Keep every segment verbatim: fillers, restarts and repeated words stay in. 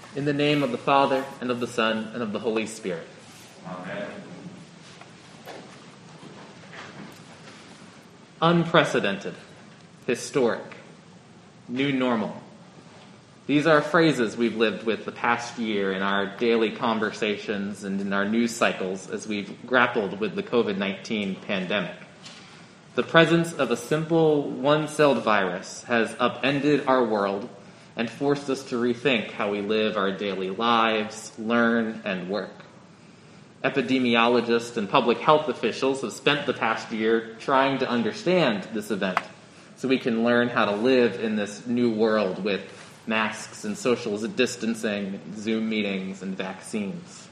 In the name of the Father, and of the Son, and of the Holy Spirit. Amen. Unprecedented, historic, new normal. These are phrases we've lived with the past year in our daily conversations and in our news cycles as we've grappled with the covid nineteen pandemic. The presence of a simple one-celled virus has upended our world and forced us to rethink how we live our daily lives, learn, and work. Epidemiologists and public health officials have spent the past year trying to understand this event so we can learn how to live in this new world with masks and social distancing, Zoom meetings, and vaccines.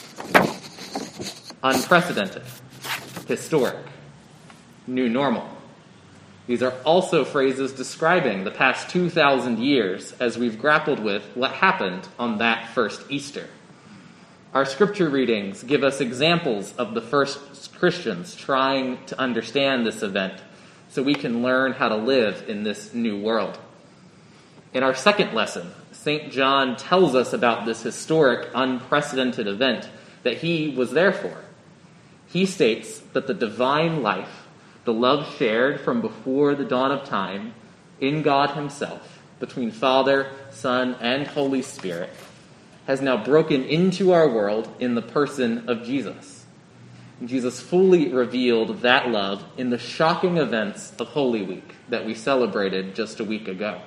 Unprecedented, historic, new normal. These are also phrases describing the past two thousand years as we've grappled with what happened on that first Easter. Our scripture readings give us examples of the first Christians trying to understand this event so we can learn how to live in this new world. In our second lesson, Saint John tells us about this historic, unprecedented event that he was there for. He states that the divine life, the love shared from before the dawn of time in God himself, between Father, Son, and Holy Spirit, has now broken into our world in the person of Jesus. And Jesus fully revealed that love in the shocking events of Holy Week that we celebrated just a week ago.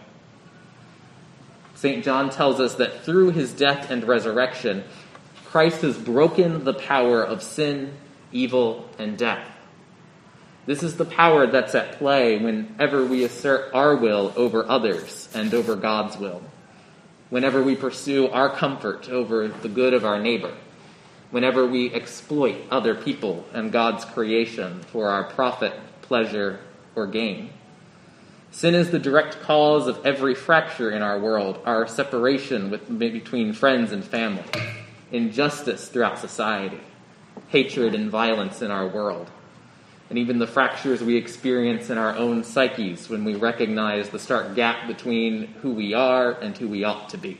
Saint John tells us that through his death and resurrection, Christ has broken the power of sin, evil, and death. This is the power that's at play whenever we assert our will over others and over God's will, whenever we pursue our comfort over the good of our neighbor, whenever we exploit other people and God's creation for our profit, pleasure, or gain. Sin is the direct cause of every fracture in our world, our separation with, between friends and family, injustice throughout society, hatred and violence in our world, and even the fractures we experience in our own psyches when we recognize the stark gap between who we are and who we ought to be.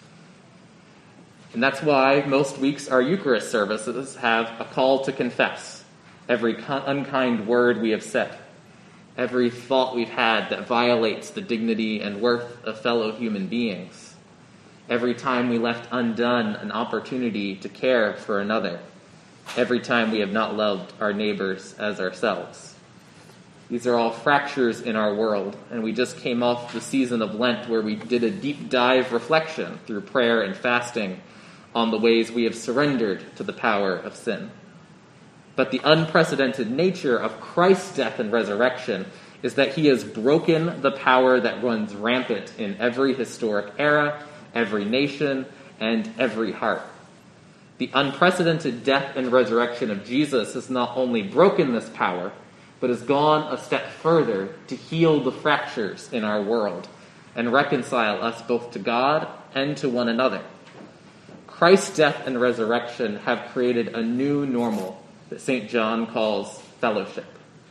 And that's why most weeks our Eucharist services have a call to confess every unkind word we have said, every thought we've had that violates the dignity and worth of fellow human beings, every time we left undone an opportunity to care for another, every time we have not loved our neighbors as ourselves. These are all fractures in our world, and we just came off the season of Lent where we did a deep dive reflection through prayer and fasting on the ways we have surrendered to the power of sin. But the unprecedented nature of Christ's death and resurrection is that he has broken the power that runs rampant in every historic era, every nation, and every heart. The unprecedented death and resurrection of Jesus has not only broken this power, but has gone a step further to heal the fractures in our world and reconcile us both to God and to one another. Christ's death and resurrection have created a new normal that Saint John calls fellowship.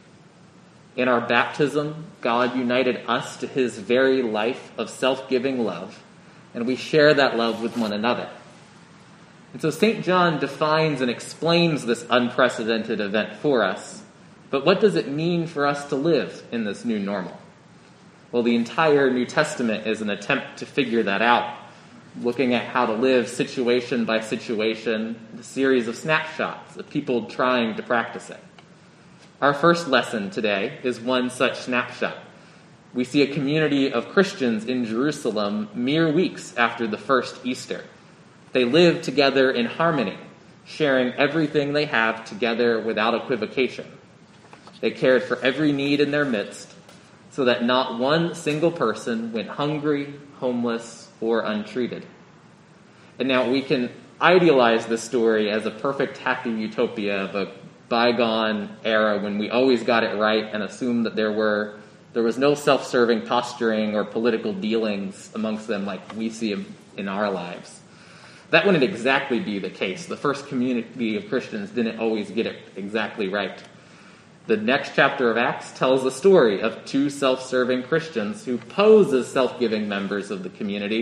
In our baptism, God united us to his very life of self-giving love, and we share that love with one another. And so Saint John defines and explains this unprecedented event for us. But what does it mean for us to live in this new normal? Well, the entire New Testament is an attempt to figure that out, looking at how to live situation by situation, a series of snapshots of people trying to practice it. Our first lesson today is one such snapshot. We see a community of Christians in Jerusalem mere weeks after the first Easter. They live together in harmony, sharing everything they have together without equivocation. They cared for every need in their midst, so that not one single person went hungry, homeless, or untreated. And now we can idealize this story as a perfect happy utopia of a bygone era when we always got it right and assumed that there were there was no self-serving posturing or political dealings amongst them like we see in our lives. That wouldn't exactly be the case. The first community of Christians didn't always get it exactly right. The next chapter of Acts tells the story of two self-serving Christians who pose as self-giving members of the community,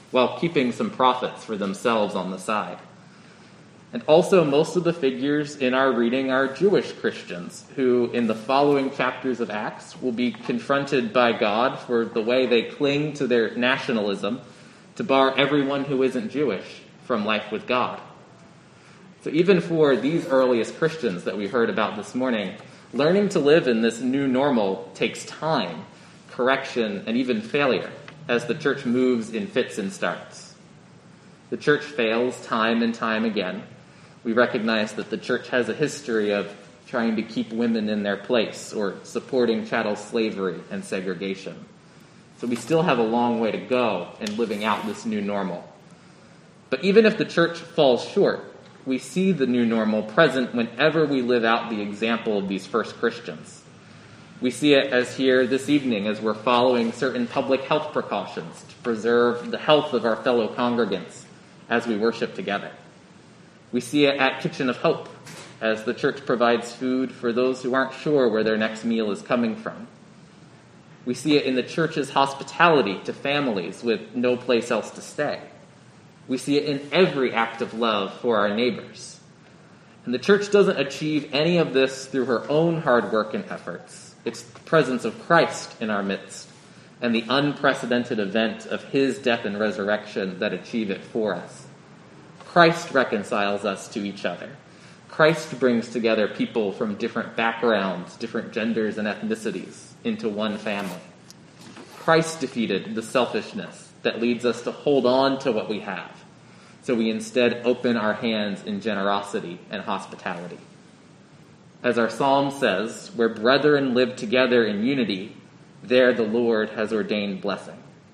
while keeping some profits for themselves on the side. And also, most of the figures in our reading are Jewish Christians who, in the following chapters of Acts, will be confronted by God for the way they cling to their nationalism to bar everyone who isn't Jewish from life with God. So even for these earliest Christians that we heard about this morning, learning to live in this new normal takes time, correction, and even failure as the church moves in fits and starts. The church fails time and time again. We recognize that the church has a history of trying to keep women in their place or supporting chattel slavery and segregation. So we still have a long way to go in living out this new normal. But even if the church falls short, we see the new normal present whenever we live out the example of these first Christians. We see it as here this evening as we're following certain public health precautions to preserve the health of our fellow congregants as we worship together. We see it at Kitchen of Hope as the church provides food for those who aren't sure where their next meal is coming from. We see it in the church's hospitality to families with no place else to stay. We see it in every act of love for our neighbors. And the church doesn't achieve any of this through her own hard work and efforts. It's the presence of Christ in our midst and the unprecedented event of his death and resurrection that achieve it for us. Christ reconciles us to each other. Christ brings together people from different backgrounds, different genders and ethnicities into one family. Christ defeated the selfishness that leads us to hold on to what we have, so we instead open our hands in generosity and hospitality. As our psalm says, where brethren live together in unity, there the Lord has ordained blessing.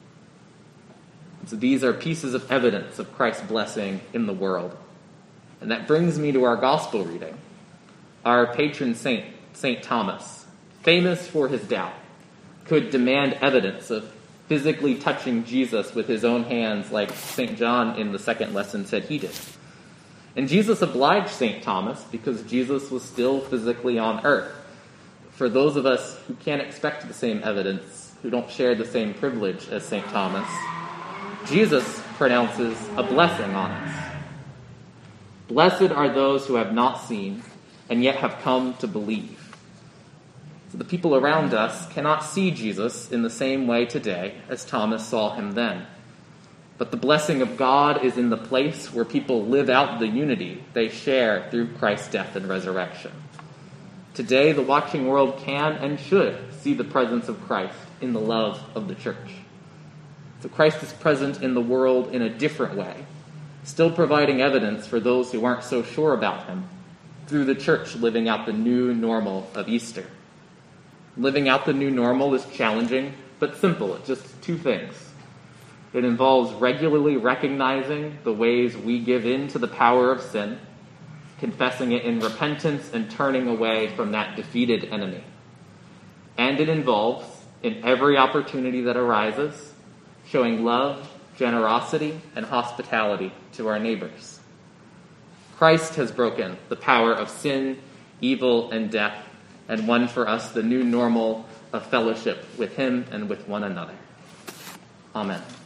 So these are pieces of evidence of Christ's blessing in the world. And that brings me to our gospel reading. Our patron saint, Saint Thomas, famous for his doubt, could demand evidence of physically touching Jesus with his own hands like Saint John in the second lesson said he did. And Jesus obliged Saint Thomas because Jesus was still physically on earth. For those of us who can't expect the same evidence, who don't share the same privilege as Saint Thomas, Jesus pronounces a blessing on us. Blessed are those who have not seen and yet have come to believe. So the people around us cannot see Jesus in the same way today as Thomas saw him then. But the blessing of God is in the place where people live out the unity they share through Christ's death and resurrection. Today, the watching world can and should see the presence of Christ in the love of the church. So Christ is present in the world in a different way, still providing evidence for those who aren't so sure about him, through the church living out the new normal of Easter. Living out the new normal is challenging, but simple. It's just two things. It involves regularly recognizing the ways we give in to the power of sin, confessing it in repentance, and turning away from that defeated enemy. And it involves, in every opportunity that arises, showing love, generosity, and hospitality to our neighbors. Christ has broken the power of sin, evil, and death, and won for us the new normal of fellowship with him and with one another. Amen.